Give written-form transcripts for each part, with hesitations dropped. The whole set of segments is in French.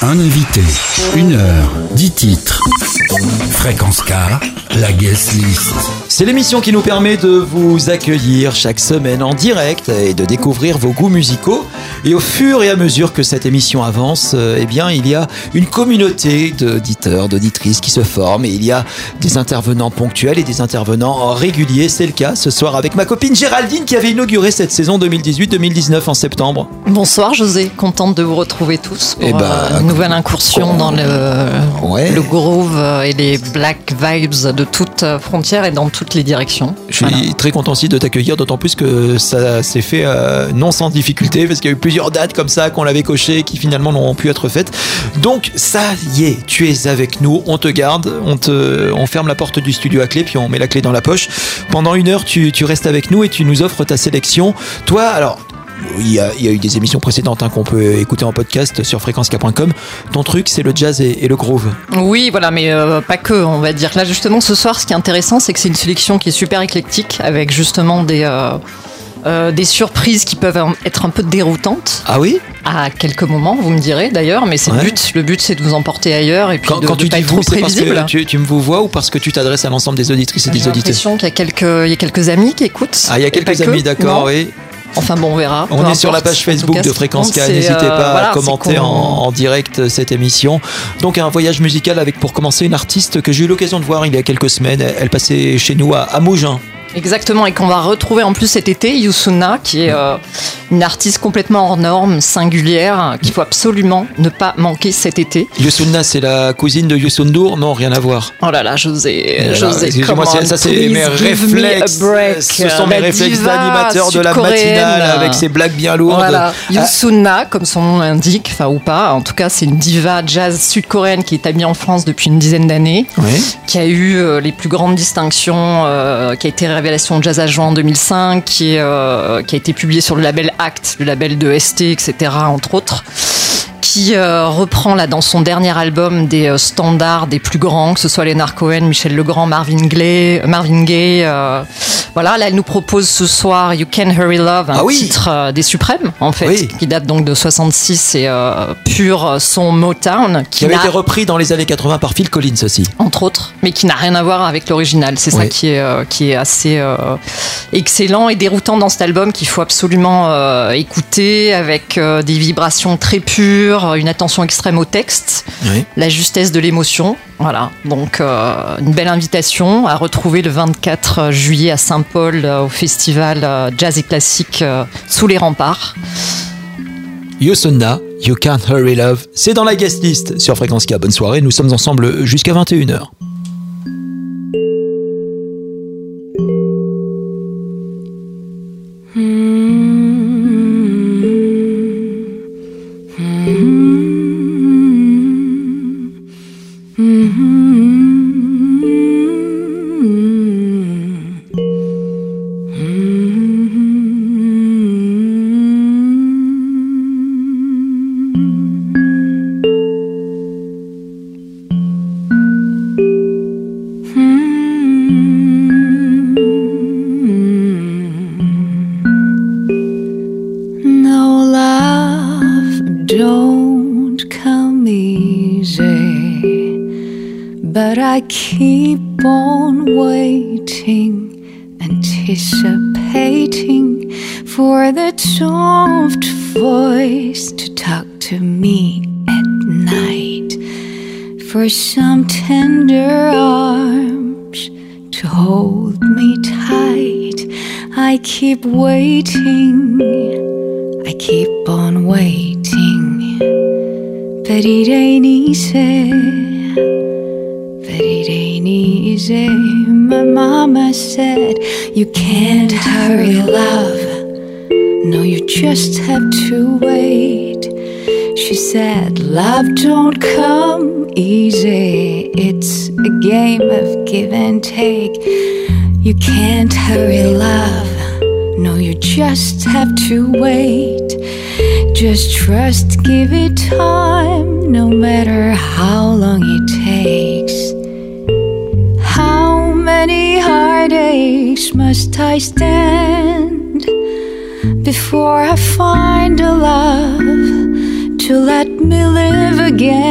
Un invité, 1 heure, 10 titres. Fréquence K, la guest list. C'est l'émission qui nous permet de vous accueillir chaque semaine en direct et de découvrir vos goûts musicaux. Et au fur et à mesure que cette émission avance, eh bien, il y a une communauté d'auditeurs, d'auditrices qui se forme et il y a des intervenants ponctuels et des intervenants réguliers. C'est le cas ce soir avec ma copine Géraldine qui avait inauguré cette saison 2018-2019 en septembre. Bonsoir José, contente de vous retrouver tous pour une nouvelle incursion dans le groove et les black vibes de toutes frontières et dans toutes les directions. Je suis très content aussi de t'accueillir, d'autant plus que ça s'est fait non sans difficulté parce qu'il y a eu plusieurs dates comme ça qu'on l'avait cochées qui finalement n'ont pu être faites. Donc ça y est, tu es avec nous, on te garde, on ferme la porte du studio à clé puis on met la clé dans la poche. Pendant 1 heure, tu restes avec nous et tu nous offres ta sélection. Toi, alors... Il y a eu des émissions précédentes qu'on peut écouter en podcast sur fréquencek.com. Ton truc, c'est le jazz et le groove. Oui, voilà, mais pas que, on va dire. Là, justement, ce soir, ce qui est intéressant, c'est que c'est une sélection qui est super éclectique, avec justement des surprises qui peuvent être un peu déroutantes. Ah oui ? À quelques moments, vous me direz d'ailleurs, mais c'est le but. Le but, c'est de vous emporter ailleurs et puis quand de tu pas dis être vous, trop prévisible. Parce que tu me vous vois ou parce que tu t'adresses à l'ensemble des auditrices et des auditeurs ? J'ai l'impression qu'il y a quelques amis qui écoutent. Ah, il y a quelques amis, d'accord, oui. Enfin bon, on verra. On est sur la page Facebook de Fréquence K. N'hésitez pas à commenter en direct cette émission. Donc un voyage musical avec pour commencer une artiste que j'ai eu l'occasion de voir il y a quelques semaines. Elle passait chez nous à Mougins. Exactement, et qu'on va retrouver en plus cet été, Youssouna, qui est une artiste complètement hors norme, singulière, qu'il faut absolument ne pas manquer cet été. Youssouna, c'est la cousine de Youssou N'Dour ? Non, rien à voir. Oh là là, José, excusez-moi, ça c'est mes réflexes. Ce sont mes réflexes d'animateur de la matinale avec ses blagues bien lourdes. Voilà, Youssouna, comme son nom l'indique, enfin ou pas, en tout cas c'est une diva jazz sud-coréenne qui est établie en France depuis une dizaine d'années, qui a eu les plus grandes distinctions, qui a été révélation Jazz à Juin en 2005, qui a été publié sur le label Act, le label de ST, etc., entre autres, qui reprend là dans son dernier album des standards des plus grands, que ce soit Leonard Cohen, Michel Legrand, Marvin Gaye. Voilà, là elle nous propose ce soir You Can't Hurry Love, un titre des Suprêmes en fait, qui date donc de 66 et pur son Motown, qui avait été repris dans les années 80 par Phil Collins aussi, entre autres, mais qui n'a rien à voir avec l'original. C'est ça qui est assez excellent et déroutant dans cet album qu'il faut absolument écouter avec des vibrations très pures, une attention extrême au texte, la justesse de l'émotion. Voilà, donc une belle invitation à retrouver le 24 juillet à Saint-Paul au festival Jazz et Classique sous les remparts. Youssouna, You Can't Hurry Love, c'est dans la guest list sur Fréquence K. Bonne soirée, nous sommes ensemble jusqu'à 21h. Keep on waiting, anticipating for that soft voice to talk to me at night, for some tender arms to hold me tight. I keep waiting, I keep on waiting, but it ain't easy. It ain't easy. My mama said you can't hurry love, no, you just have to wait. She said love don't come easy, it's a game of give and take. You can't hurry love, no, you just have to wait. Just trust, give it time, no matter how long it takes. How many heartaches must I stand before I find a love to let me live again?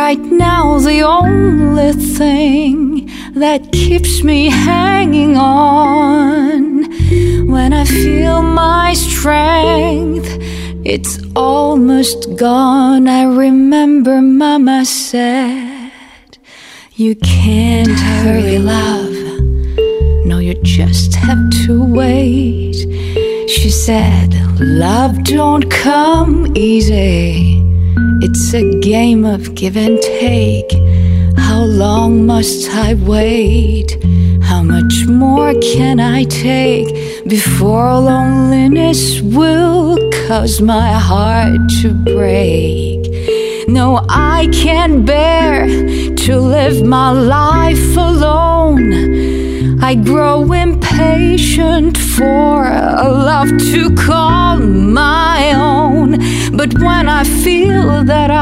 right now the only thing that keeps me hanging on. When I feel my strength, it's almost gone. I remember Mama said, you can't hurry love, no, you just have to wait. She said, love don't come easy, it's a game of give and take. How long must I wait? How much more can I take before loneliness will cause my heart to break? No, I can't bear to live my life alone. I grow impatient for a love to call my own. But when I feel that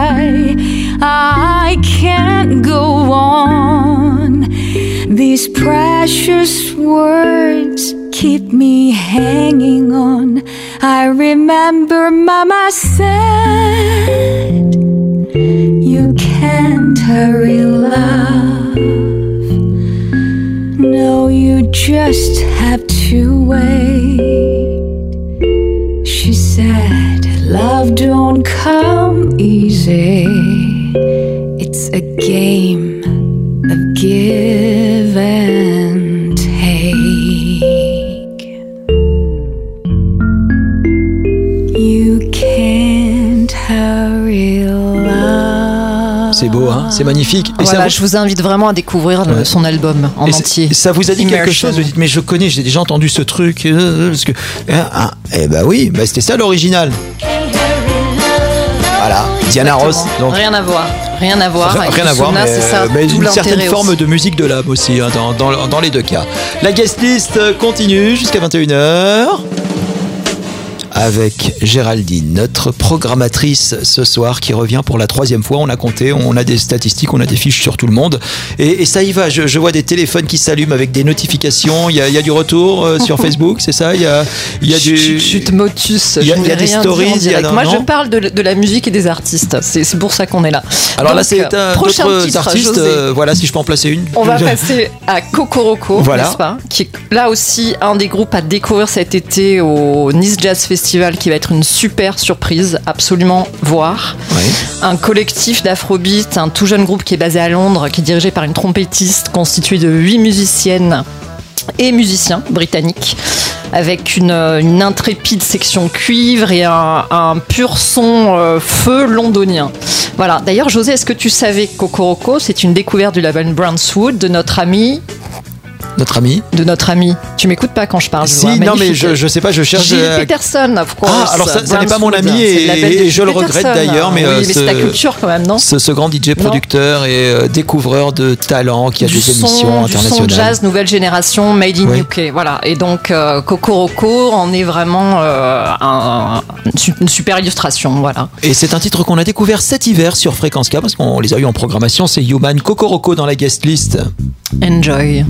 I can't go on, these precious words keep me hanging on. I remember Mama said, you can't hurry love, no, you just have to wait. She said, love don't come easy, it's a game of give and take. You can't hurry love. C'est beau, hein, c'est magnifique. Et voilà, ça, je vous invite vraiment à découvrir son album en entier. Ça vous a dit quelque Immersion. chose? Vous dites, mais je connais, j'ai déjà entendu ce truc. Parce que, eh ben oui, bah c'était ça l'original. Voilà, Diana Ross. Donc, Rien à voir. Rien à voir. Avec rien à voir, Ozuna, c'est ça, mais tout une l'intérêt certaine forme aussi. de musique de l'âme aussi, hein, dans les deux cas. La guest list continue jusqu'à 21h. Avec Géraldine, notre programmatrice ce soir qui revient pour la 3e fois. On a compté, on a des statistiques, on a des fiches sur tout le monde. Et ça y va, je vois des téléphones qui s'allument avec des notifications. Il y a du retour sur Facebook, c'est ça? Il y a du... Chut, motus. Il y a je n'ai des rien stories, dit en direct. il y a- Moi, non je parle de la musique et des artistes. C'est pour ça qu'on est là. Alors là, Donc, c'est prochain d'autres titre, artistes. José. Voilà, si je peux en placer une. On va passer à Kokoroko, Voilà. n'est-ce pas? Qui est là aussi un des groupes à découvrir cet été au Nice Jazz Festival, qui va être une super surprise, absolument voir. Ouais. Un collectif d'afrobeat, un tout jeune groupe qui est basé à Londres, qui est dirigé par une trompettiste constituée de 8 musiciennes et musiciens britanniques, avec une intrépide section cuivre et un pur son feu londonien. Voilà. D'ailleurs, José, est-ce que tu savais que Kokoroko, c'est une découverte du label Brownswood de notre ami. Tu m'écoutes pas quand je parle. Si, je vois. non, mais Magnifique. je sais pas, je cherche. Gilles Peterson, of course. Ah, alors ça n'est pas mon Brownswood, ami c'est le label de et Gilles je le regrette Peterson. d'ailleurs, mais, oui, mais c'est ta ce- culture quand même, non? Ce grand DJ producteur et découvreur de talent qui a des émissions Du son internationales. jazz nouvelle génération made in Oui. UK, voilà. Et donc Kokoroko en est vraiment une super illustration, voilà. Et c'est un titre qu'on a découvert cet hiver sur Fréquence K parce qu'on les a eu en programmation. C'est Human, Kokoroko dans la guest list. Enjoy.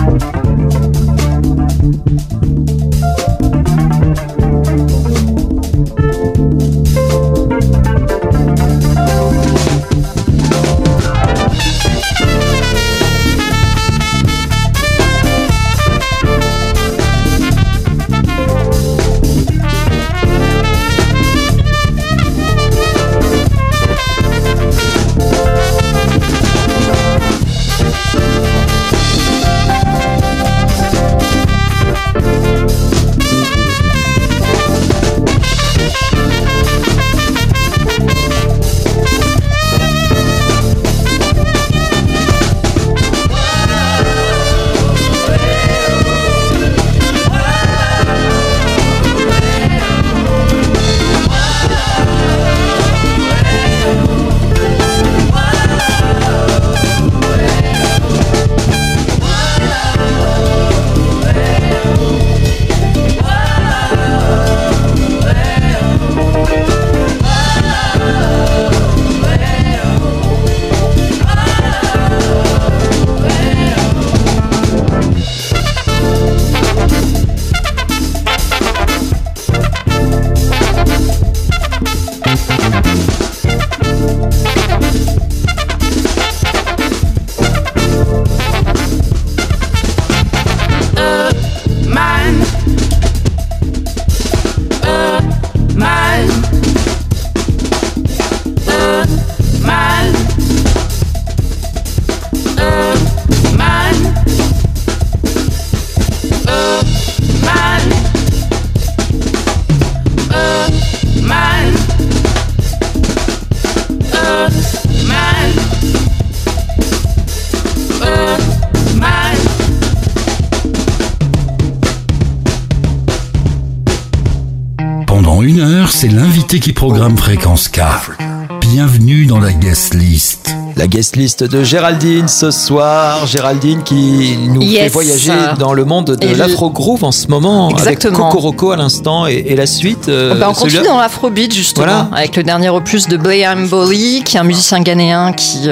Une heure, c'est l'invité qui programme Fréquence K. Bienvenue dans la guest list. La guest list de Géraldine ce soir. Géraldine qui nous fait voyager dans le monde de l'afro-groove en ce moment. Exactement. Avec Cocoroco à l'instant et la suite. On continue dans l'afrobeat justement, avec le dernier opus de Blaya Mboli, qui est un musicien ghanéen qui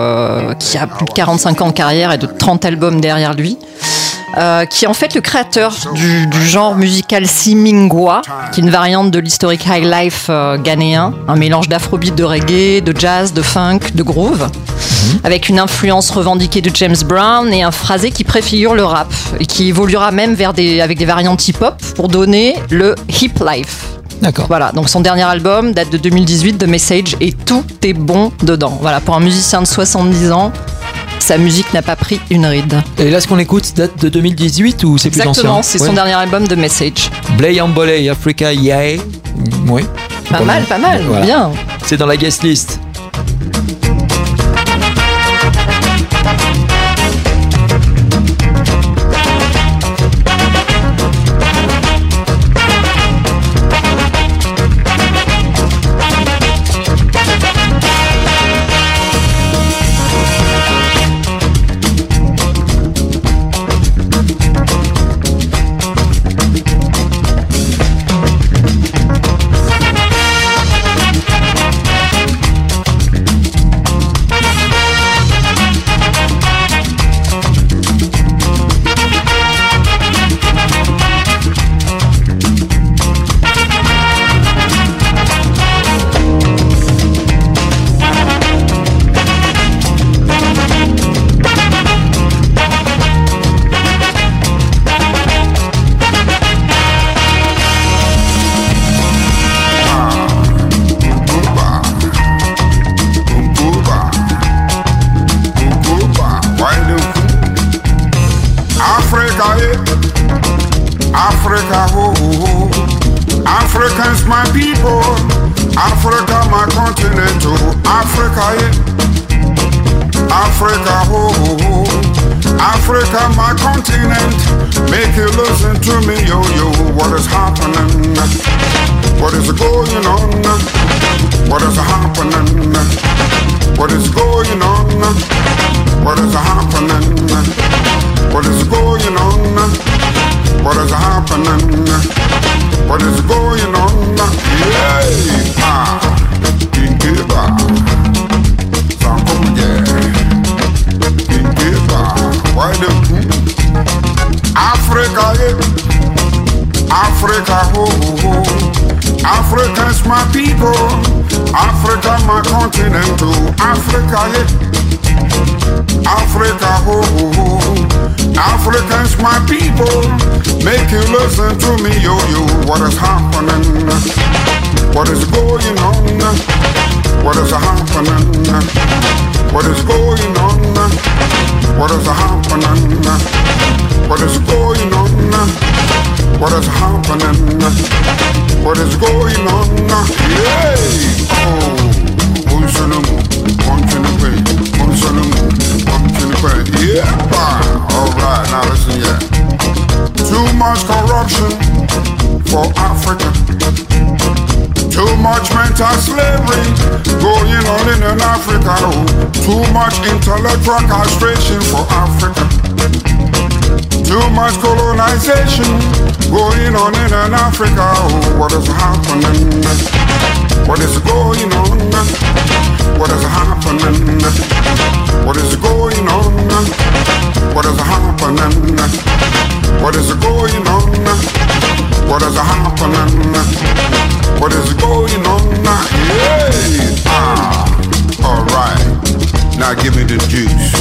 a plus de 45 ans de carrière et de 30 albums derrière lui. Qui est en fait le créateur du genre musical Simingwa, qui est une variante de l'historique high life ghanéen, un mélange d'afrobeat, de reggae, de jazz, de funk, de groove, avec une influence revendiquée de James Brown et un phrasé qui préfigure le rap et qui évoluera même avec des variantes hip-hop pour donner le hip life. D'accord. Voilà, donc son dernier album date de 2018, The Message, et tout est bon dedans. Voilà, pour un musicien de 70 ans, sa musique n'a pas pris une ride. Et là, ce qu'on écoute date de 2018 ou c'est plus ancien ? Exactement, c'est son dernier album, The Message. Blaya Mboli, Africa, yeah. Oui. Pas mal, voilà. Bien. C'est dans la guest list. Africa, oh, oh, oh. Africans, my people. Africa, my continent, oh. Africa, yeah. Africa, oh, oh, oh. Africa, my continent. Make you listen to me, yo, yo. What is happening? What is going on? What is happening? What is going on? What is happening? What is going on? What is happening? What is going on? Yeah, ah, Kinkiba, Sankoye, Kinkiba, why the Africa, oh, oh, oh. Africa's my people, Africa my continent, oh, Africa, yeah. Africa, oh, oh, oh. Africans my people, make you listen to me, yo, yo. What is happening? What is going on? What is happening? What is going on? What is happening? What is going on? What is happening? What is going on? Yeah! Oh, yeah! Alright, now listen, yeah. Too much corruption for Africa. Too much mental slavery going on in Africa. Oh. Too much intellectual castration for Africa. Too much colonization going on in Africa. Oh, what is happening? What is going on? What is happening? What is going on? What is happening? What is going on? What is happening? What is going on? Yeah! Alright. Now give me the juice.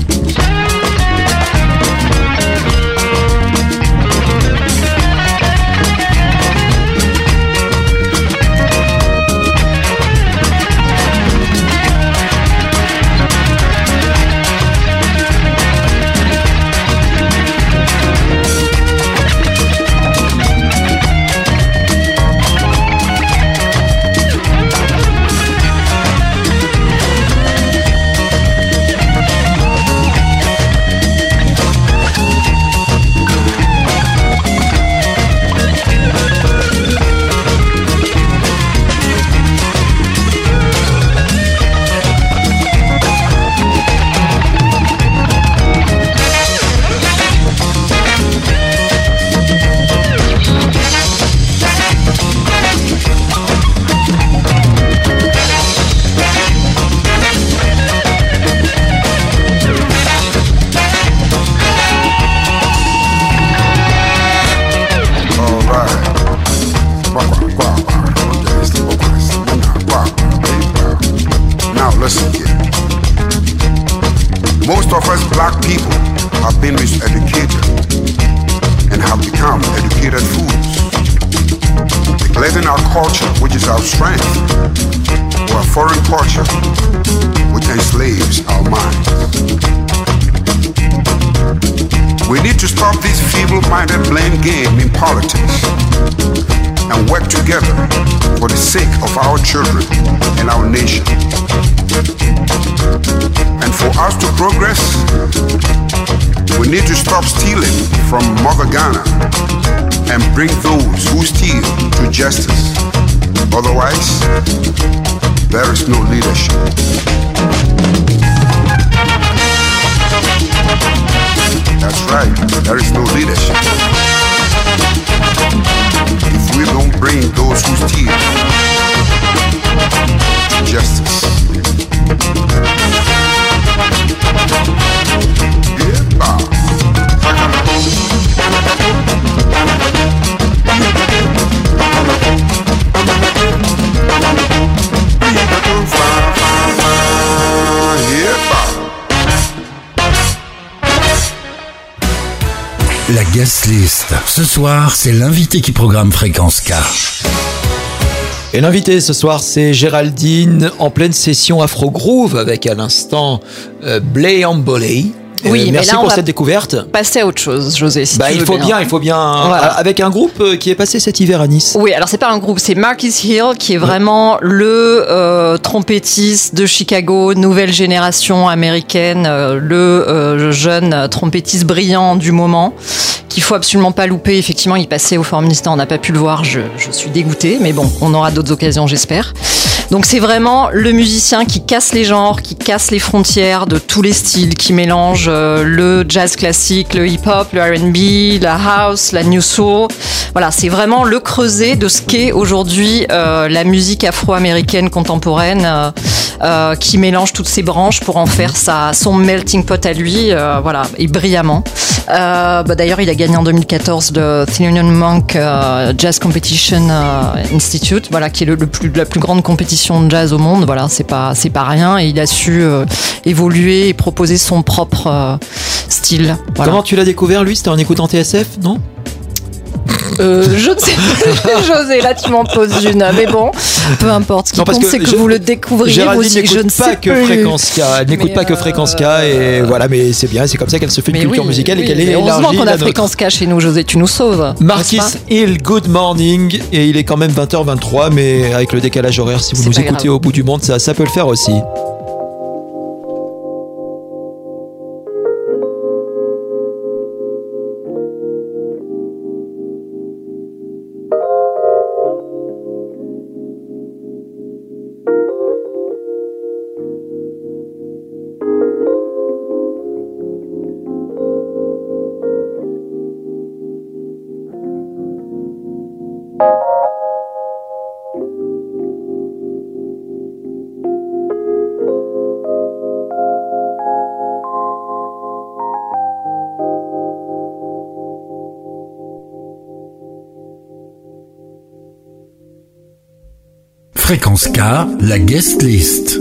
Our children and our nation. And for us to progress, we need to stop stealing from Mother Ghana and bring those who steal to justice. Otherwise, there is no leadership. That's right, there is no leadership. If we don't bring those who steal justice. La guest list. Ce soir, c'est l'invité qui programme Fréquence K. Et l'invité ce soir, c'est Géraldine en pleine session Afro Groove avec à l'instant Blay Ambolé. Oui, merci mais là, pour cette découverte. Passer à autre chose, José. Si tu il veux faut bien, voilà. Avec un groupe qui est passé cet hiver à Nice. Oui, alors c'est pas un groupe, c'est Marcus Hill qui est vraiment le trompettiste de Chicago, nouvelle génération américaine, le jeune trompettiste brillant du moment, qu'il faut absolument pas louper. Effectivement, il passait au Formista, on n'a pas pu le voir, je suis dégoûtée, mais bon, on aura d'autres occasions, j'espère. Donc c'est vraiment le musicien qui casse les genres, qui casse les frontières de tous les styles, qui mélange le jazz classique, le hip-hop, le R&B, la house, la new soul. Voilà, c'est vraiment le creuset de ce qu'est aujourd'hui la musique afro-américaine contemporaine, qui mélange toutes ces branches pour en faire son melting pot à lui, voilà, et brillamment. D'ailleurs, il a gagné en 2014 le Thelonious Monk Jazz Competition Institute, voilà, qui est la plus grande compétition de jazz au monde. Voilà, c'est pas rien. Et il a su évoluer et proposer son propre style. Voilà. Comment tu l'as découvert, lui? C'était en écoutant TSF, non? Je ne sais pas, José, là tu m'en poses une, mais bon, peu importe. Ce qui compte, c'est que vous le découvriez. Géraldine n'écoute pas que Fréquence K. Elle n'écoute pas que Fréquence K, et voilà, mais c'est bien, c'est comme ça qu'elle se fait une culture musicale et qu'elle est élargie. Heureusement qu'on a Fréquence K chez nous, José, tu nous sauves. Marquis Hill, good morning, et il est quand même 20h23, mais avec le décalage horaire, si vous nous écoutez au bout du monde, ça peut le faire aussi. Fréquence K, la guest list.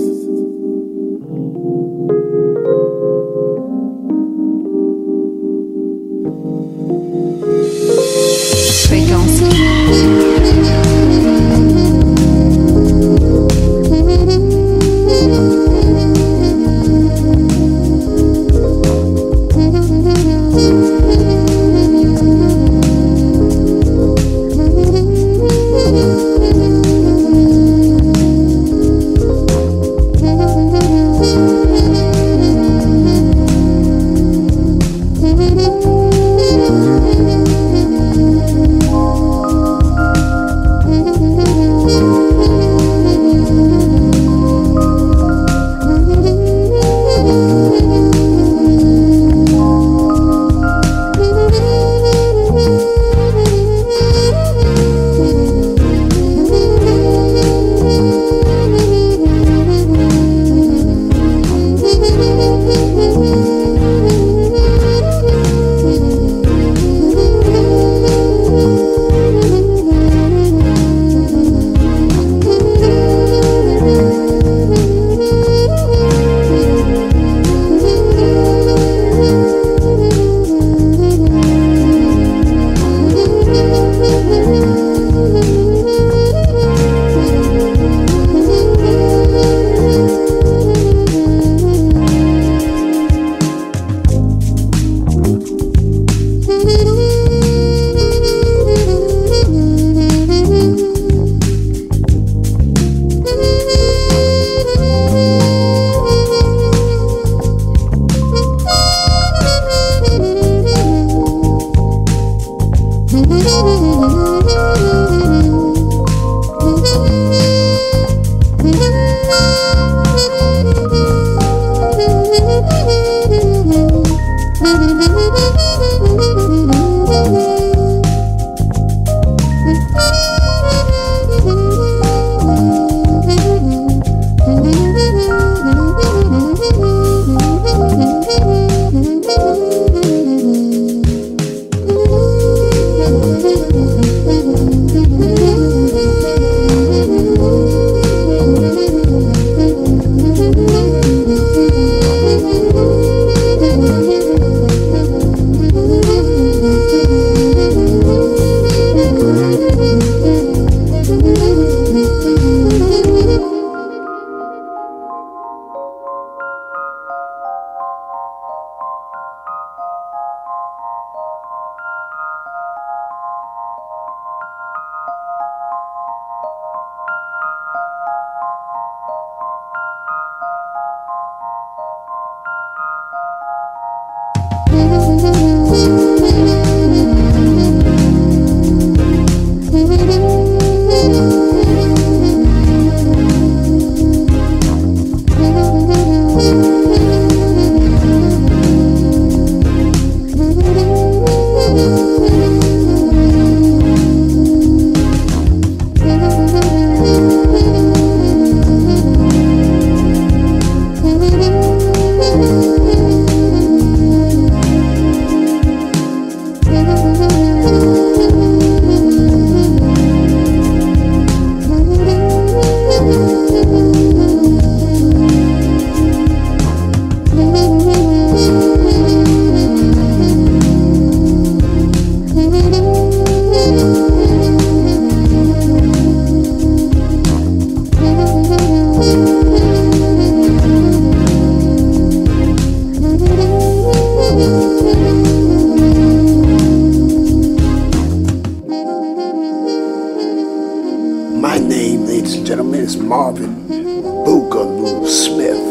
Marvin Boogaloo Smith.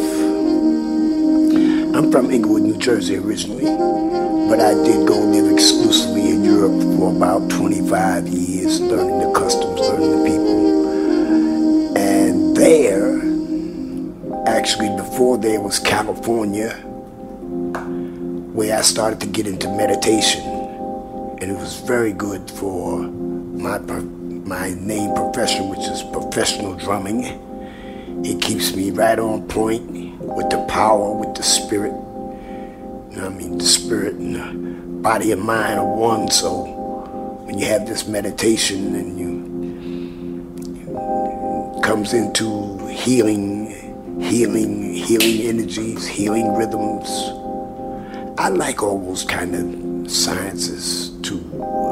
I'm from Inglewood, New Jersey originally, but I did go live exclusively in Europe for about 25 years, learning the customs, learning the people. And there, actually before there was California, where I started to get into meditation. And it was very good for my main profession, which is professional drumming. It keeps me right on point with the power, with the spirit. You know what I mean? The spirit and the body and mind are one. So when you have this meditation and you comes into healing energies, healing rhythms. I like all those kind of sciences to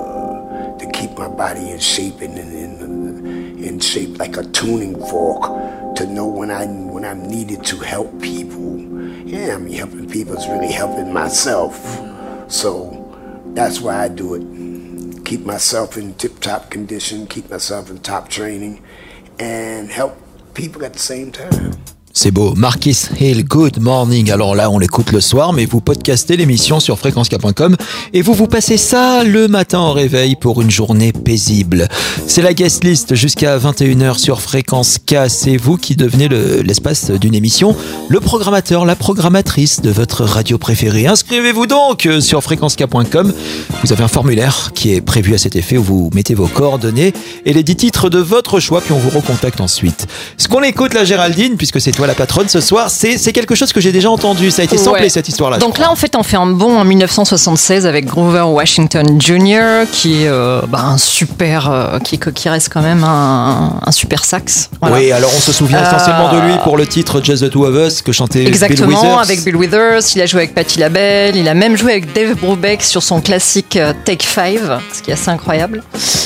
keep my body in shape and in shape like a tuning fork to know when I'm needed to help people. Yeah, I mean helping people is really helping myself. So that's why I do it. Keep myself in tip-top condition, keep myself in top training, and help people at the same time. C'est beau. Marquis Hill, Good Morning. Alors là, on l'écoute le soir, mais vous podcastez l'émission sur fréquencek.com et vous passez ça le matin au réveil pour une journée paisible. C'est la guest list jusqu'à 21h sur Fréquence K. C'est vous qui devenez l'espace d'une émission, le programmateur, la programmatrice de votre radio préférée. Inscrivez-vous donc sur fréquencek.com. Vous avez un formulaire qui est prévu à cet effet où vous mettez vos coordonnées et les 10 titres de votre choix, puis on vous recontacte ensuite. Ce qu'on écoute, la Géraldine, puisque c'est toi la patronne ce soir, c'est quelque chose que j'ai déjà entendu. Ça a été samplé, cette histoire-là. Donc là, en fait, on fait un bond en 1976 avec Grover Washington Jr., qui est un super, qui reste quand même un super sax. Voilà. Oui, alors on se souvient essentiellement de lui pour le titre Just the Two of Us que chantait Bill Withers. Exactement, avec Bill Withers. Il a joué avec Patti LaBelle. Il a même joué avec Dave Brubeck sur son classique Take 5, ce qui est assez incroyable.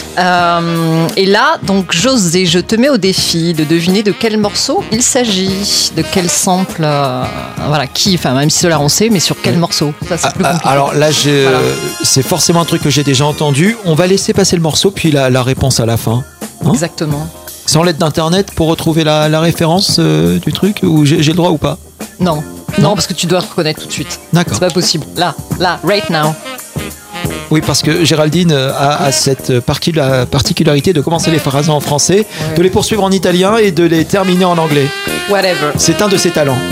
Et là, donc, José, je te mets au défi de deviner de quel morceau il s'agit. De quel sample, même si cela on sait, mais sur quel morceau. Ça, c'est plus compliqué. Alors là, c'est forcément un truc que j'ai déjà entendu. On va laisser passer le morceau, puis la réponse à la fin. Hein ? Exactement. Sans l'aide d'internet pour retrouver la référence du truc, ou j'ai le droit ou pas ? Non, parce que tu dois reconnaître tout de suite. D'accord. C'est pas possible. Là, right now. Oui, parce que Géraldine a cette particularité de commencer les phrases en français, de les poursuivre en italien et de les terminer en anglais. Whatever. C'est un de ses talents.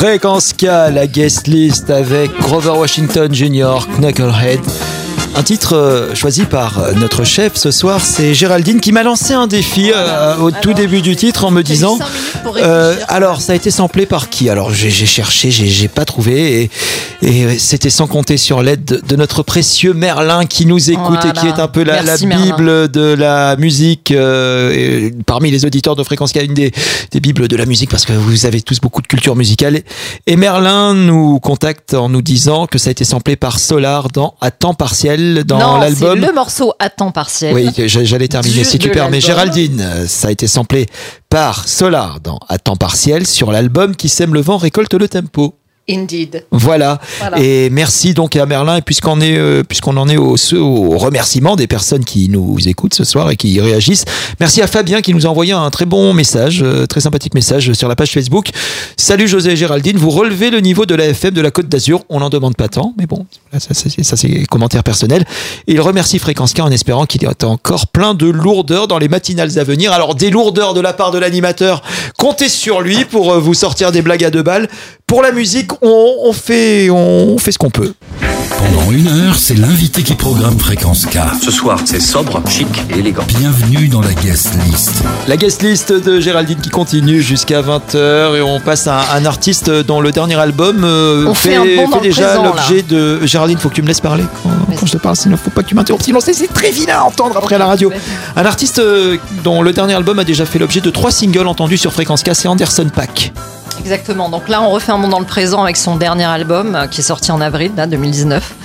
Fréquence K, la guest list avec Grover Washington Jr., Knucklehead. Un titre choisi par notre chef ce soir, c'est Géraldine qui m'a lancé un défi au tout début du titre en me disant alors ça a été samplé par qui? Alors j'ai cherché, j'ai pas trouvé et c'était sans compter sur l'aide de notre précieux Merlin qui nous écoute et qui est un peu la bible de la musique et parmi les auditeurs de Fréquence K, une des bibles de la musique parce que vous avez tous beaucoup de culture musicale et Merlin nous contacte en nous disant que ça a été samplé par Solar dans À temps partiel dans l'album. C'est le morceau À temps partiel. Oui, j'allais terminer si tu permets. Géraldine, ça a été samplé par Solar dans À temps partiel sur l'album Qui sème le vent récolte le tempo. Indeed. Voilà. Et merci donc à Merlin. Et puisqu'on en est au remerciement des personnes qui nous écoutent ce soir et qui réagissent, merci à Fabien qui nous a envoyé un très bon message, très sympathique message sur la page Facebook. Salut José et Géraldine, vous relevez le niveau de la FM de la Côte d'Azur. On n'en demande pas tant, mais bon, ça c'est commentaire personnel. Et il remercie Fréquence K en espérant qu'il y a encore plein de lourdeurs dans les matinales à venir. Alors des lourdeurs de la part de l'animateur, comptez sur lui pour vous sortir des blagues à 2 balles. Pour la musique, on fait ce qu'on peut. Pendant 1 heure, c'est l'invité qui programme Fréquence K. Ce soir, c'est sobre, chic et élégant. Bienvenue dans la guest list. La guest list de Géraldine qui continue jusqu'à 20h et on passe à un artiste dont le dernier album fait déjà l'objet de... Géraldine, faut que tu me laisses parler quand je te parle, sinon faut pas que tu m'interrompes, sinon c'est très vilain à entendre après à la radio. Un artiste dont le dernier album a déjà fait l'objet de 3 singles entendus sur Fréquence K, c'est Anderson .Paak. Exactement, donc là on refait un monde dans le présent avec son dernier album qui est sorti en avril 2019.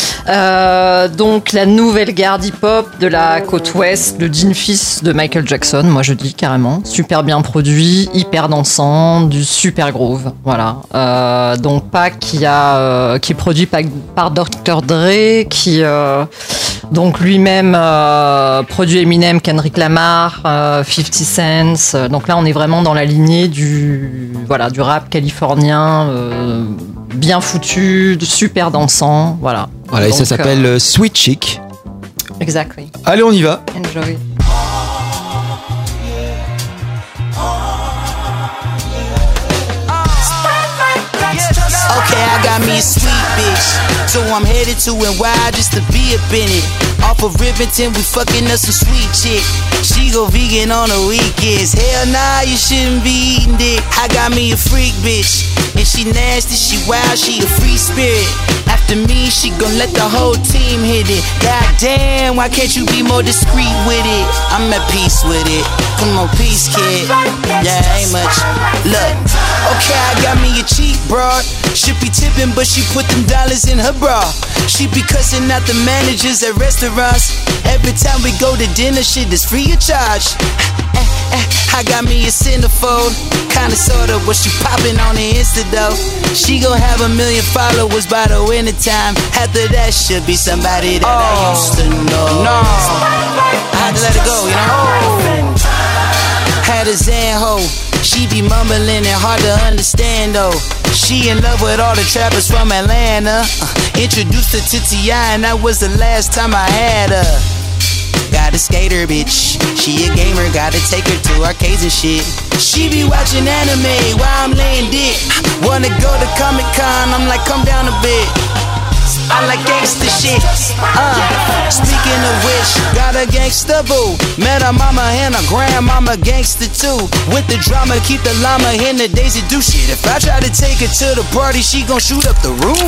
Donc la nouvelle garde hip-hop de la côte ouest, le jean fils de Michael Jackson, moi je dis carrément, super bien produit, hyper dansant, du super groove, voilà. Donc Paak qui est produit par Dr. Dre, qui donc lui-même produit Eminem, Kendrick Lamar, 50 Cent. Donc là on est vraiment dans la lignée du rap californien, bien foutu, super dansant, voilà. Voilà, et ça s'appelle Sweet Chick. Exactly. Allez, on y va. Enjoy. Okay, I got me a sweet bitch, so I'm headed to NY just to be up in it. Off of Rivington, we fucking up some sweet chick. She go vegan on the weekends. Hell nah, you shouldn't be eating dick. I got me a freak bitch, and she nasty, she wild, she a free spirit. After me, she gon' let the whole team hit it. God damn, why can't you be more discreet with it? I'm at peace with it. Come on, peace, kid. Yeah, ain't much. Look, okay, I got me a cheap broad. She be tipping, but she put them dollars in her bra. She be cussing out the managers at restaurants. Every time we go to dinner, shit is free of charge. I got me a centerfold, kinda sorta what she poppin' on the Insta though. She gon' have 1 million followers by the winter time. After that, should be somebody that I used to know. No, I had to let it go, you know. Had a Zan hoe, she be mumbling and hard to understand though. She in love with all the trappers from Atlanta. Introduced her to T.I. and that was the last time I had her. Got a skater bitch, she a gamer, gotta take her to arcades and shit. She be watching anime while I'm laying dick. Wanna go to Comic Con, I'm like come down a bit. I like gangsta shit. Speaking of which, got a gangsta boo. Met her mama and her grandmama gangsta too. With the drama, keep the llama in the Daisy do shit. If I try to take her to the party, she gon' shoot up the room.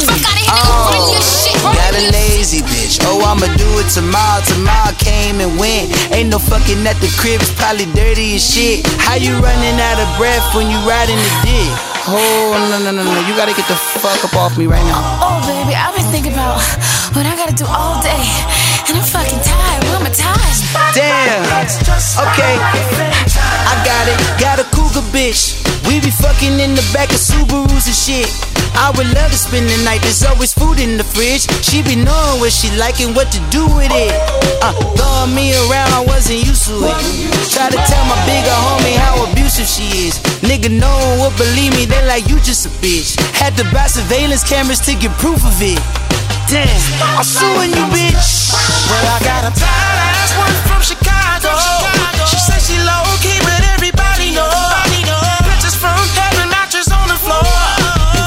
Got a lazy bitch. Oh, I'ma do it tomorrow. Tomorrow came and went. Ain't no fucking at the crib, it's probably dirty as shit. How you running out of breath when you riding the dick? Oh, no, you gotta get the fuck up off me right now. Oh, baby, I've been thinking about what I gotta do all day. And I'm fucking tired, traumatized. Damn, okay, I got it, got a cougar bitch. We be fucking in the back of Subarus and shit. I would love to spend the night, there's always food in the fridge. She be knowing what she like and what to do with it. Throwing me around, I wasn't used to it. Try to tell my bigger homie how abusive she is. Nigga no one would believe me, they like you just a bitch. Had to buy surveillance cameras to get proof of it. Damn, I'm suing you, bitch. Well, I got a bad ass one from Chicago. She said she low key, but everybody know. Pictures from heaven, mattress on the floor.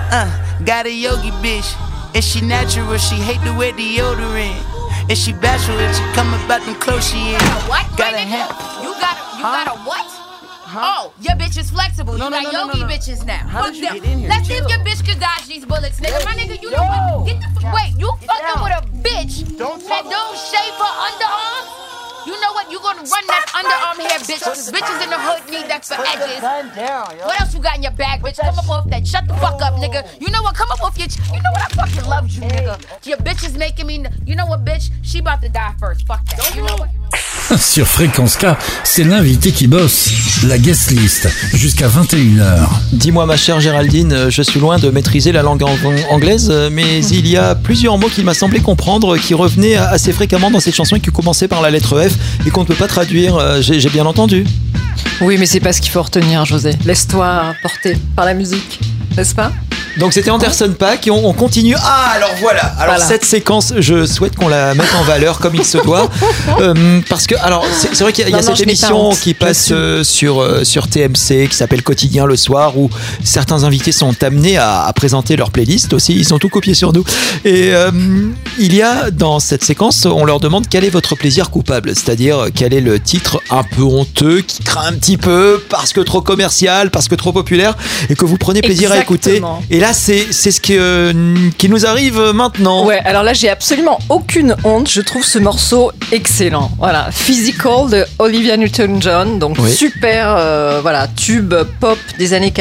Got a yogi bitch, and she natural, she hate to wear deodorant. And she bashful if she come about them clothes she in. What? Gotta have. You got a what? Oh, your bitch is flexible. No, you got no, yogi no. bitches now. How Fuck did you them. get in here? Let's see Chill. if your bitch could dodge these bullets, nigga. My nigga, you know what? Get the wait, you fucking with a bitch that don't shave her underarm? You know what? You gonna run that underarm hair, bitch, because bitches in the hood need that for edges. What else you got in your bag, bitch? Come up off that. Shut the fuck up, nigga. You know what? Come up off your... You know what? I fucking love you, nigga. Your bitch is making me... You know what, bitch? She about to die first. Fuck that. You know what? Sur Fréquence K, c'est l'invité qui bosse. La guest list, jusqu'à 21h. Dis-moi ma chère Géraldine, je suis loin de maîtriser la langue anglaise, mais il y a plusieurs mots qu'il m'a semblé comprendre qui revenaient assez fréquemment dans cette chanson et qui commençaient par la lettre F et qu'on ne peut pas traduire. J'ai bien entendu. Oui, mais c'est pas ce qu'il faut retenir, José. Laisse-toi porter par la musique, n'est-ce pas? Donc c'était Anderson .Paak et on continue. Ah alors voilà. Alors cette séquence, je souhaite qu'on la mette en valeur comme il se doit, parce que alors c'est vrai qu'il y a cette émission qui passe sur TMC qui s'appelle Quotidien le soir où certains invités sont amenés à présenter leur playlist aussi. Ils ont tout copié sur nous. Et il y a dans cette séquence, on leur demande quel est votre plaisir coupable, c'est-à-dire quel est le titre un peu honteux qui craint un petit peu parce que trop commercial, parce que trop populaire et que vous prenez plaisir à écouter. Et là, c'est ce qui nous arrive maintenant. Ouais, alors là, j'ai absolument aucune honte. Je trouve ce morceau excellent. Voilà, Physical de Olivia Newton-John. Donc, super, tube pop des années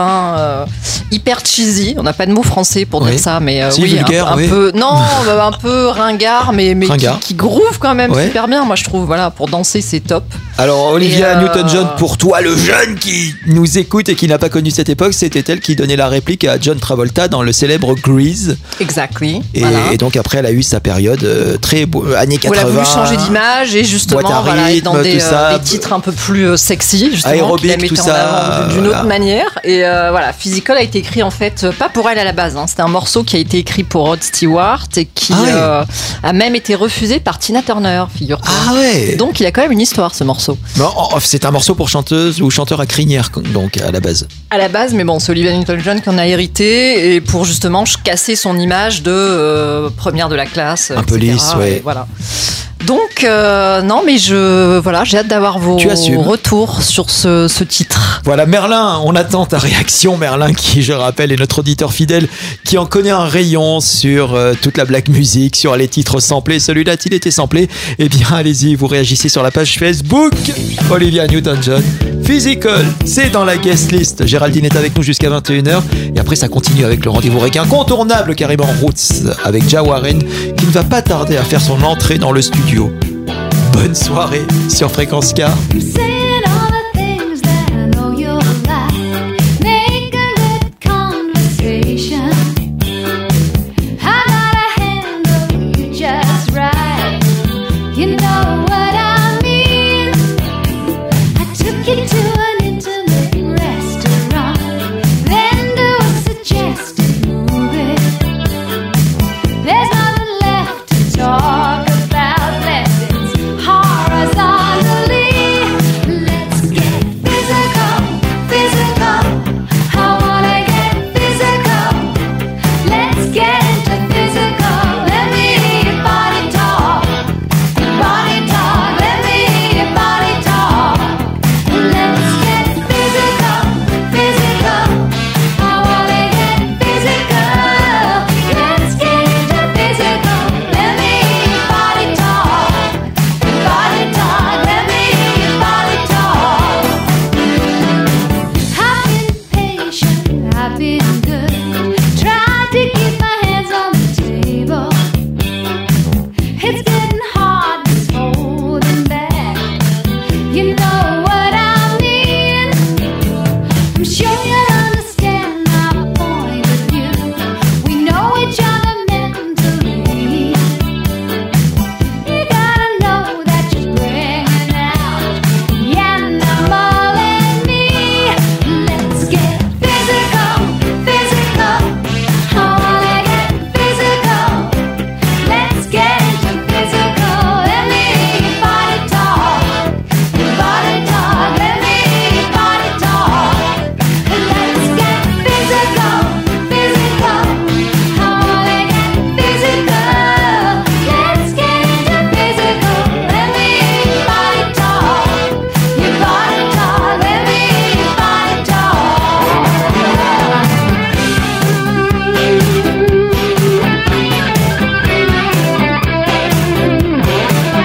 80, hyper cheesy. On n'a pas de mot français pour dire ça, mais si, vulgaire, un peu, non, un peu ringard, mais qui groove quand même super bien. Moi, je trouve, pour danser, c'est top. Alors, Olivia Newton-John, pour toi, le jeune qui nous écoute et qui n'a pas connu cette époque, c'était elle qui donnait la réplique à John Travolta dans le célèbre Grease. Exactly. Et donc après, elle a eu sa période très années 80. Où elle a voulu changer d'image et justement rythme, dans des titres un peu plus sexy, justement, aérobique, qui la mettaient en avant d'une autre manière. Et Physical a été écrit en fait pas pour elle à la base. C'était un morceau qui a été écrit pour Rod Stewart et qui a même été refusé par Tina Turner, figure-toi. Ah ouais. Donc il a quand même une histoire ce morceau. Non, c'est un morceau pour chanteuse ou chanteur à crinière donc à la base. À la base, mais bon, c'est Olivia Newton-John qui en a hérité et pour justement casser son image de première de la classe, un peu lisse, voilà. Donc non, mais j'ai hâte d'avoir vos retours sur ce titre. Voilà, Merlin, on attend ta réaction, Merlin, qui, je rappelle, est notre auditeur fidèle, qui en connaît un rayon sur toute la black music, sur les titres samplés. Celui-là, a-t-il été samplé? Eh bien, allez-y, vous réagissez sur la page Facebook. Olivia Newton-John, Physical, c'est dans la guest list. Géraldine est avec nous jusqu'à 21h. Et après, ça continue avec le rendez-vous rec incontournable, carrément Roots, avec Ja Warren, qui ne va pas tarder à faire son entrée dans le studio. Bonne soirée sur Fréquence K. Talk about blessings horizontally.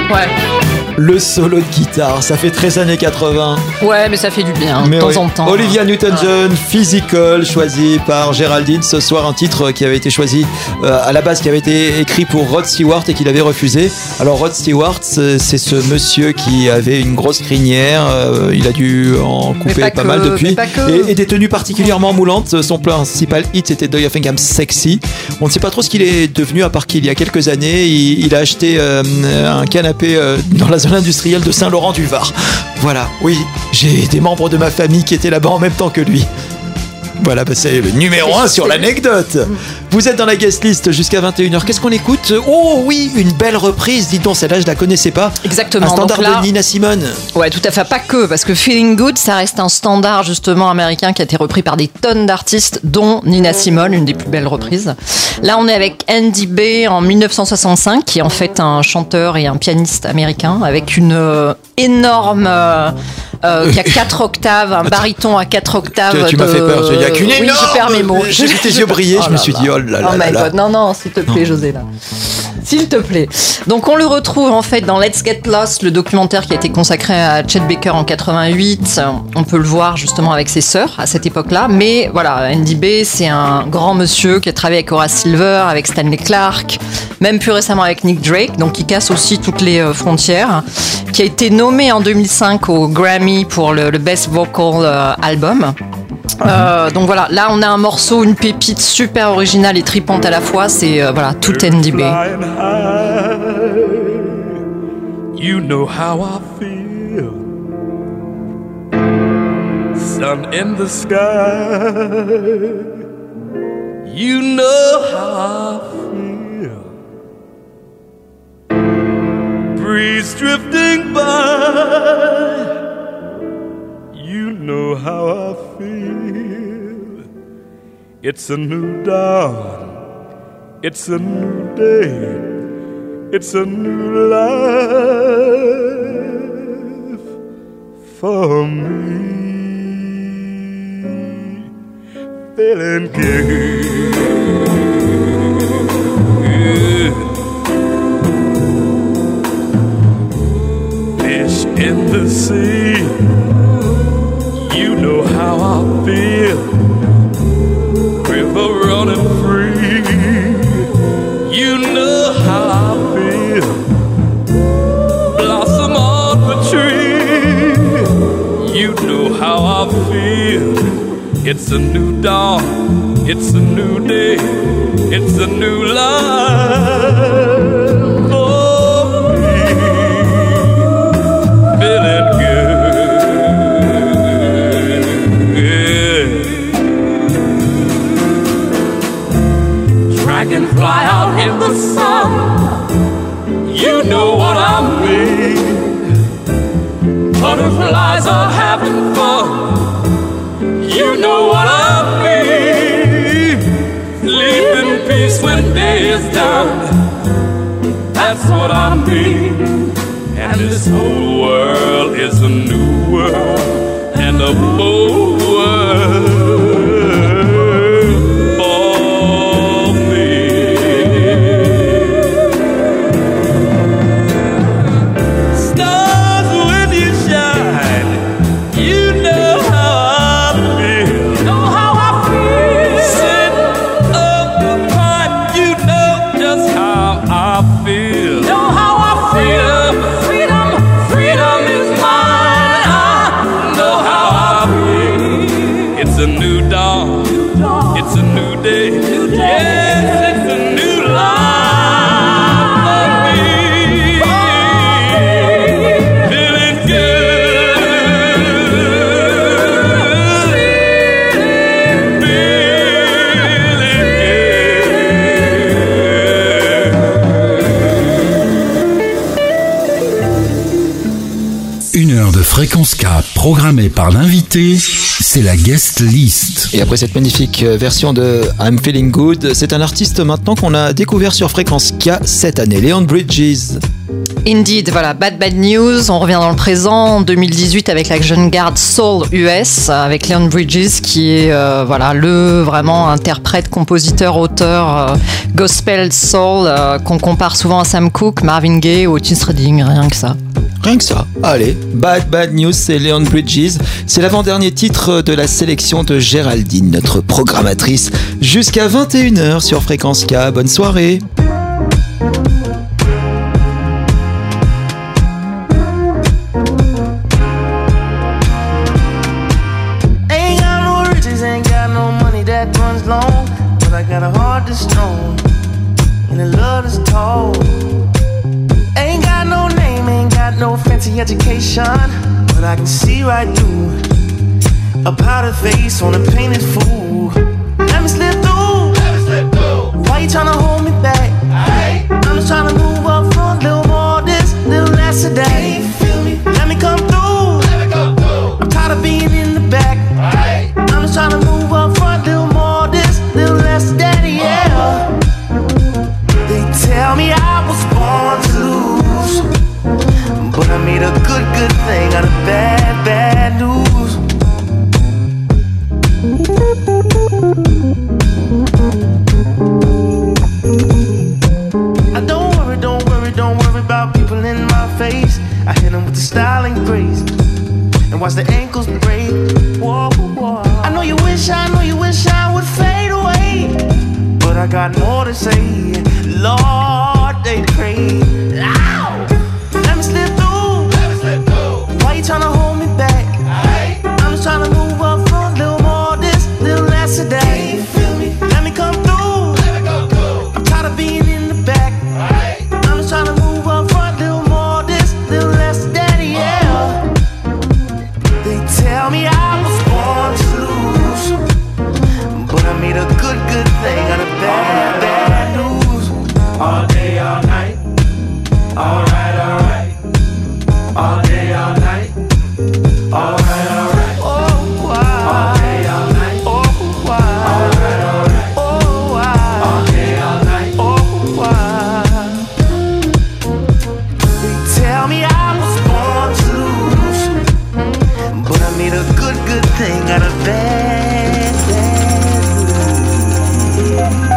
Ouais. Le solo de guitare, ça fait très années 80. Ouais, mais ça fait du bien, de temps en temps. Olivia Newton-John, Physical, choisi par Géraldine. Ce soir, un titre qui avait été choisi à la base, qui avait été écrit pour Rod Stewart et qu'il avait refusé. Alors, Rod Stewart, c'est ce monsieur qui avait une grosse crinière. Il a dû en couper pas mal depuis. Et des tenues particulièrement moulantes. Son principal hit, c'était Do You Think I'm Sexy. On ne sait pas trop ce qu'il est devenu, à part qu'il y a quelques années, il a acheté un canapé dans la zone industrielle de Saint-Laurent-du-Var. Voilà, oui, j'ai des membres de ma famille qui étaient là-bas en même temps que lui. Voilà, bah c'est le numéro 1 sur l'anecdote. Vous êtes dans la guest list jusqu'à 21h. Qu'est-ce qu'on écoute ? Oh oui, une belle reprise. Dites donc, celle-là, je la connaissais pas. Exactement. Un standard de Nina Simone. Ouais, tout à fait. Pas que, parce que Feeling Good, ça reste un standard justement américain qui a été repris par des tonnes d'artistes, dont Nina Simone, une des plus belles reprises. Là, on est avec Andy B en 1965, qui est en fait un chanteur et un pianiste américain avec une énorme... qui a 4 octaves, un baryton à 4 octaves. Tu m'as fait peur, il n'y a qu'une énorme. Oui, je perds mes mots. J'ai vu tes yeux briller, je me suis dit, oh là là. Oh my God. Non, s'il te plaît, José, là. S'il te plaît. Donc, on le retrouve en fait dans Let's Get Lost, le documentaire qui a été consacré à Chet Baker en 88. On peut le voir justement avec ses sœurs à cette époque-là. Mais voilà, Andy B, c'est un grand monsieur qui a travaillé avec Horace Silver, avec Stanley Clarke, même plus récemment avec Nick Drake, donc qui casse aussi toutes les frontières, qui a été nommé en 2005 au Grammy pour le Best Vocal Album. Donc voilà, là on a un morceau, une pépite super originale et tripante à la fois, c'est voilà, tout Andy B. You know how I feel. Sun in the sky. You know how I feel. Breeze drifting by. You know how I feel. It's a new dawn. It's a new day. It's a new life for me. Feeling good. Fish in the sea. You know how I feel. River running free. You know how I feel. Blossom on the tree. You know how I feel. It's a new dawn. It's a new day. It's a new life for me. Feeling good. Dragonfly out in the sun. You know what I mean. Butterflies are having fun. You know what I mean. Sleep in peace when day is done. That's what I mean. And this whole world is a new world. And a whole world. Fréquence K, programmée par l'invité, c'est la guest list. Et après cette magnifique version de I'm Feeling Good, c'est un artiste maintenant qu'on a découvert sur Fréquence K cette année, Leon Bridges. Indeed, voilà, Bad News. On revient dans le présent, en 2018 avec la jeune garde Soul US, avec Leon Bridges qui est vraiment interprète, compositeur, auteur gospel soul qu'on compare souvent à Sam Cooke, Marvin Gaye ou Otis Redding, rien que ça. Rien que ça. Allez, Bad News, c'est Leon Bridges. C'est l'avant-dernier titre de la sélection de Géraldine, notre programmatrice, jusqu'à 21h sur Fréquence K. Bonne soirée. Got a heart that's strong and a love that's tall. Ain't got no name, ain't got no fancy education, but I can see right through a powdered face on a painted fool. Let me slip through. Why you tryna hold me back? I'm just tryna move up front, little more this, little less of that. Let me come through. I'm tired of being in the back. I'm just tryna move up front, little more this, little less of that. Yeah. They tell me I was born to lose, but I made a good thing out of bad news. I don't worry about people in my face. I hit them with the style and grace, and watch the ankles break. Whoa, whoa. I know you wish I would fade away, but I got more to say. Lord, they pray. Ow! Let me slip through. Why you tryna hold me back? I'm just tryna move up front, little more this, little less of that. Let me come through. I'm tired of being in the back. I'm just tryna move up front, little more this, little less of that. Yeah. They tell me I was born to lose, but I made a good thing out of bad news. All day, all night. Alright. All day, all night. Alright. Oh, wow. All day, all night. Oh, wow. Alright. Oh, wow. All day, all night. Oh, wow. They tell me I was born to lose, but I made a good thing out of bad news.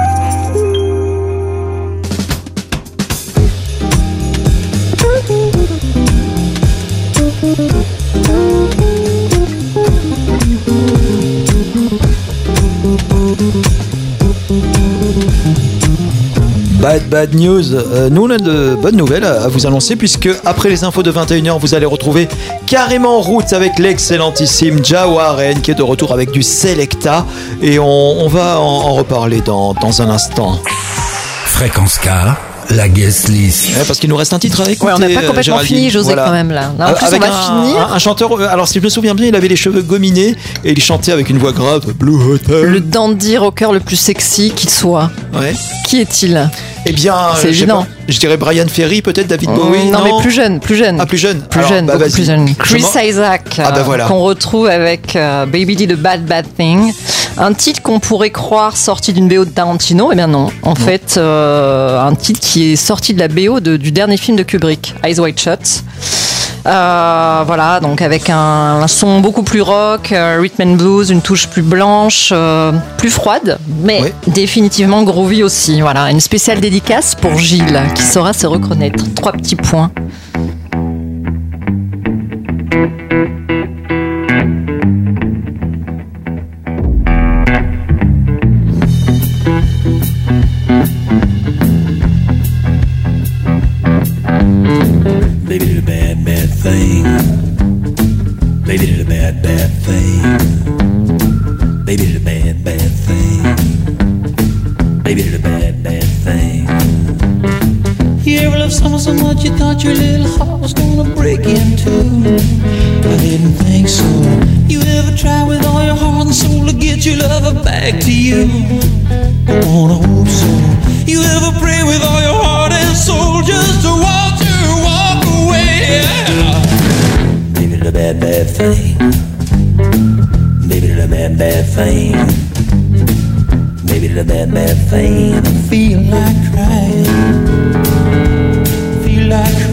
Bad News, nous on a de bonnes nouvelles à vous annoncer, puisque après les infos de 21h vous allez retrouver carrément en route avec l'excellentissime Jawaren qui est de retour avec du Selecta, et on va en reparler dans un instant. Fréquence K, la guest list. Ouais, parce qu'il nous reste un titre avec. Ouais, on n'a pas complètement Géraldine. fini, José, Voilà. quand même là. En plus, avec on va finir. un chanteur. Alors, si je me souviens bien, il avait les cheveux gominés et il chantait avec une voix grave. Blue Hotel. Le dandy rocker le plus sexy qu'il soit. Ouais. Qui est-il? Eh bien, c'est évident. Je dirais Brian Ferry, peut-être David Bowie. Non, mais plus jeune. Ah, plus jeune. Plus Alors, jeune, beaucoup vas-y. plus jeune. Chris Isaac, voilà. qu'on retrouve avec Baby Did a Bad Thing. Un titre qu'on pourrait croire sorti d'une BO de Tarantino, eh bien non. En fait, un titre qui est sorti de la BO du dernier film de Kubrick, Eyes Wide Shut. Voilà, donc avec un son beaucoup plus rock, rhythm and blues, une touche plus blanche, plus froide, mais définitivement groovy aussi. Voilà, une spéciale dédicace pour Gilles, qui saura se reconnaître. 3 petits points. Baby did a bad thing. Baby did a bad thing. Baby did a bad thing. Baby did a bad thing. You ever loved someone so much you thought your little heart was gonna break in two? I didn't think so. You ever try with all your heart and soul to get your lover back to you? I wanna hope so. You ever pray with all your heart and soul just to watch her walk away? Yeah. Baby did a bad thing. Baby did a bad thing. Baby did a bad thing. I feel like crying. Feel like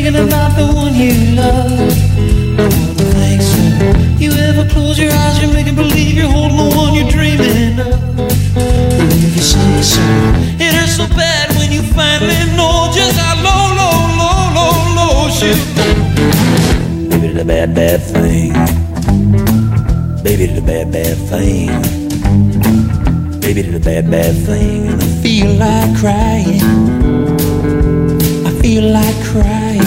thinking about the one you love. I wouldn't think so. You ever close your eyes, you're making believe you're holding the one you're dreaming of. And if you say so, it hurts so bad when you finally know just how low, low, low, low, low she goes. Baby did a bad, bad thing. Baby did a bad, bad thing. Baby did a bad, bad thing. And I feel like crying. I feel like crying.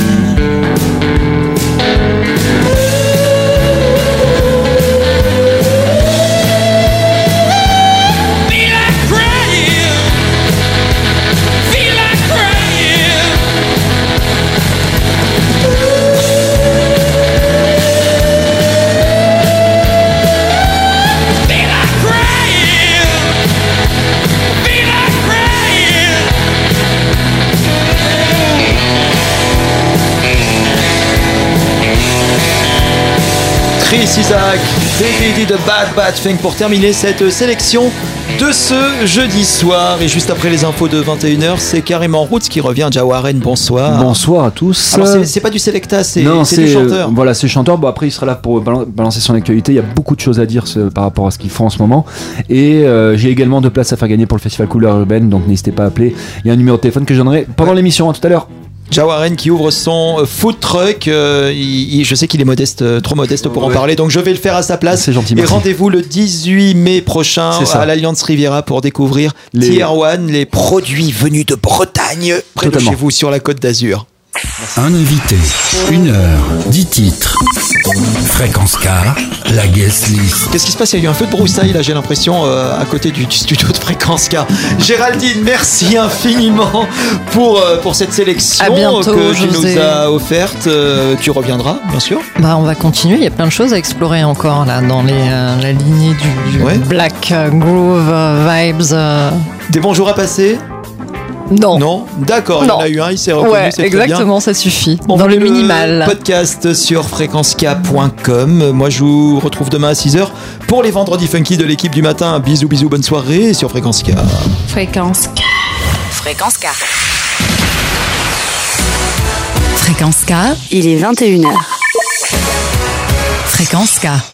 Chris Isaak, Baby Did a Bad Bad Thing pour terminer cette sélection de ce jeudi soir. Et juste après les infos de 21h, c'est carrément Roots qui revient. Jawaren, bonsoir. Bonsoir à tous. Alors c'est pas du Selecta, c'est du chanteur. Voilà, c'est chanteur. Bon, après il sera là pour balancer son actualité. Il y a beaucoup de choses à dire par rapport à ce qu'ils font en ce moment. Et j'ai également 2 places à faire gagner pour le festival Couleur Urbaine. Donc n'hésitez pas à appeler. Il y a un numéro de téléphone que je donnerai pendant l'émission. À tout à l'heure. Jawaren qui ouvre son food truck. Je sais qu'il est modeste, trop modeste pour en parler, donc je vais le faire à sa place. C'est gentil. Et rendez-vous le 18 mai prochain à l'Alliance Riviera pour découvrir Tier 1, les produits venus de Bretagne, près de chez vous sur la Côte d'Azur. Un invité, 1 heure, 10 titres. Fréquence K, la guest list. Qu'est-ce qui se passe? Il y a eu un feu de broussailles là, j'ai l'impression, à côté du studio de Fréquence K. Géraldine, merci infiniment pour cette sélection que tu nous as offerte. Tu reviendras, bien sûr. Bah, on va continuer. Il y a plein de choses à explorer encore là dans la lignée du Black Groove Vibes. Des bons jours à passer? Non, d'accord, il y en a eu un, il s'est reconnu, c'est exactement, très bien. Ça suffit. On dans le minimal. Podcast sur fréquencek.com. Moi, je vous retrouve demain à 6h pour les vendredis funky de l'équipe du matin. Bisous, bisous, bonne soirée sur Fréquence K. Fréquence K. Fréquence K. Fréquence K. Il est 21h. Fréquence K.